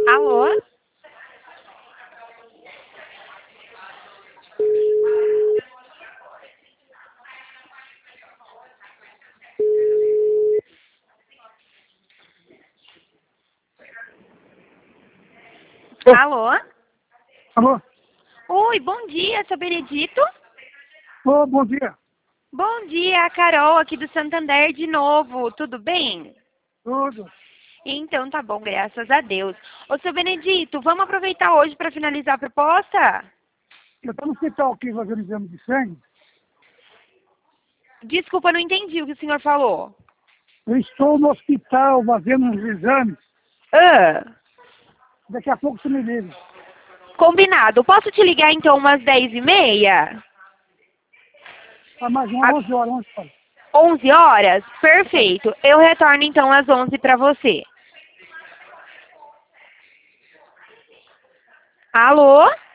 Alô? Alô? Alô? Oi, bom dia, seu Benedito. Ô, bom dia. Bom dia, a Carol aqui do Santander de novo. Tudo bem? Tudo. Então tá bom, graças a Deus. Ô, seu Benedito, vamos aproveitar hoje para finalizar a proposta? Eu estou no hospital aqui fazendo exame de sangue. Desculpa, não entendi o que o senhor falou. Eu estou no hospital fazendo uns exames. Ah, Daqui a pouco você me liga. combinado. Posso te ligar então umas 10h30? Ah, mais umas 11 horas, 11 horas. 11 horas? Perfeito. Eu retorno então às 11 para você. Alô?